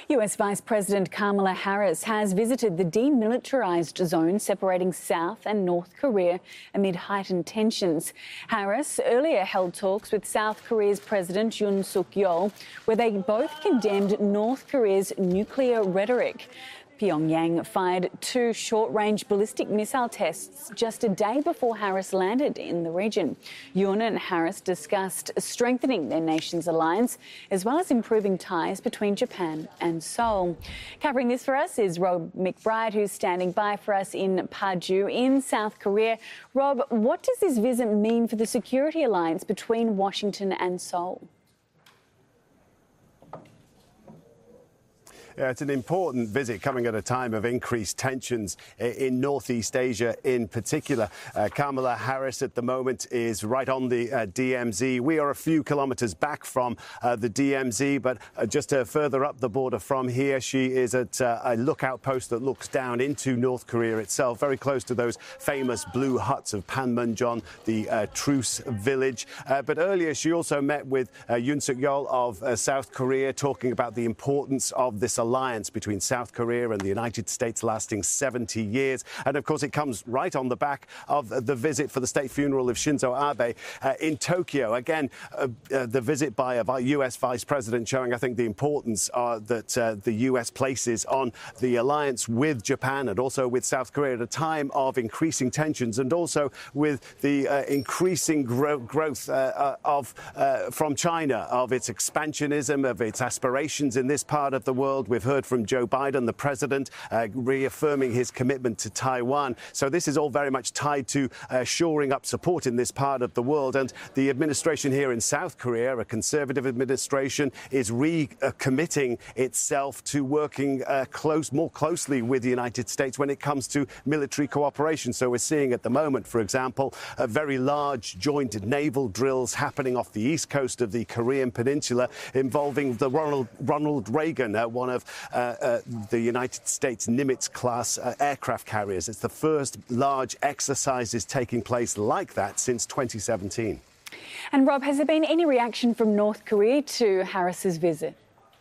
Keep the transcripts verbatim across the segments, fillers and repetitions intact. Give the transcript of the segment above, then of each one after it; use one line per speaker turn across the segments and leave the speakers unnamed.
U S Vice President Kamala Harris has visited the demilitarised zone separating South and North Korea amid heightened tensions. Harris earlier held talks with South Korea's President Yoon Suk-yeol, where they both condemned North Korea's nuclear rhetoric. Pyongyang fired two short-range ballistic missile tests just a day before Harris landed in the region. Yoon and Harris discussed strengthening their nation's alliance as well as improving ties between Japan and Seoul. Covering this for us is Rob McBride, who's standing by for us in Paju in South Korea. Rob, what does this visit mean for the security alliance between Washington and Seoul?
Yeah, it's an important visit coming at a time of increased tensions in Northeast Asia in particular. Uh, Kamala Harris at the moment is right on the uh, D M Z. We are a few kilometres back from uh, the D M Z, but uh, just uh, further up the border from here, she is at uh, a lookout post that looks down into North Korea itself, very close to those famous blue huts of Panmunjom, the uh, truce village. Uh, but earlier she also met with uh, Yoon Suk-yeol of uh, South Korea, talking about the importance of this alliance between South Korea and the United States lasting seventy years. And of course, it comes right on the back of the visit for the state funeral of Shinzo Abe uh, in Tokyo. Again, uh, uh, the visit by a U S vice president showing, I think, the importance uh, that uh, the U S places on the alliance with Japan and also with South Korea at a time of increasing tensions, and also with the uh, increasing gro growth uh, uh, of uh, from China, of its expansionism, of its aspirations in this part of the world. We've heard from Joe Biden, the president, uh, reaffirming his commitment to Taiwan. So this is all very much tied to uh, shoring up support in this part of the world. And the administration here in South Korea, a conservative administration, is recommitting itself to working uh, close, more closely with the United States when it comes to military cooperation. So we're seeing at the moment, for example, a very large joint naval drills happening off the east coast of the Korean Peninsula involving the Ronald, Ronald Reagan, uh, one of uh, uh, the United States Nimitz-class uh, aircraft carriers. It's the first large exercises taking place like that since twenty seventeen.
And Rob, has there been any reaction from North Korea to Harris's visit?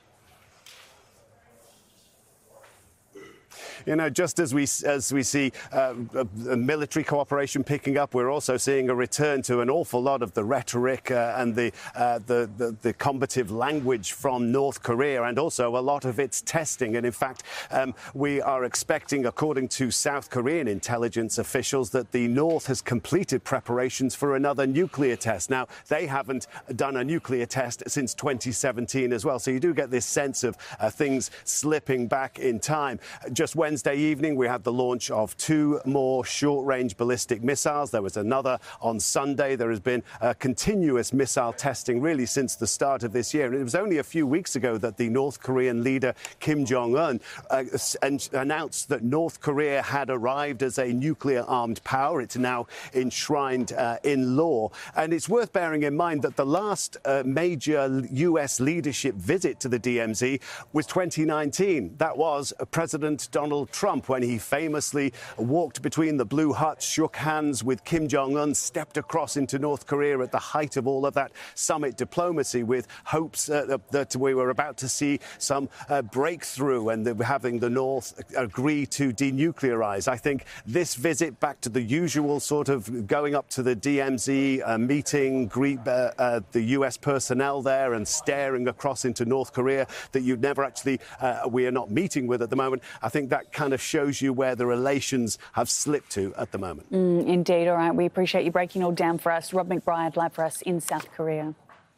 You know, just as we as we see uh, military cooperation picking up, we're also seeing a return to an awful lot of the rhetoric uh, and the, uh, the, the the combative language from North Korea, and also a lot of its testing. And in fact, um, we are expecting, according to South Korean intelligence officials, that the North has completed preparations for another nuclear test. Now, they haven't done a nuclear test since twenty seventeen as well, so you do get this sense of uh, things slipping back in time. Just when Wednesday evening, we had the launch of two more short-range ballistic missiles. There was another on Sunday. There has been uh, continuous missile testing really since the start of this year. And it was only a few weeks ago that the North Korean leader Kim Jong-un uh, announced that North Korea had arrived as a nuclear-armed power. It's now enshrined uh, in law. And it's worth bearing in mind that the last uh, major U S leadership visit to the D M Z was twenty nineteen. That was uh, President Donald Trump, when he famously walked between the blue huts, shook hands with Kim Jong-un, stepped across into North Korea at the height of all of that summit diplomacy, with hopes uh, that we were about to see some uh, breakthrough and the, having the North agree to denuclearize. I think this visit back to the usual sort of going up to the D M Z, uh, meeting, greet uh, uh, the U S personnel there and staring across into North Korea that you'd never actually, uh, we are not meeting with at the moment. I think that kind of shows you where the relations have slipped to at the moment.
Mm, indeed. All right. We appreciate you breaking all down for us. Rob McBride, live for us in South Korea.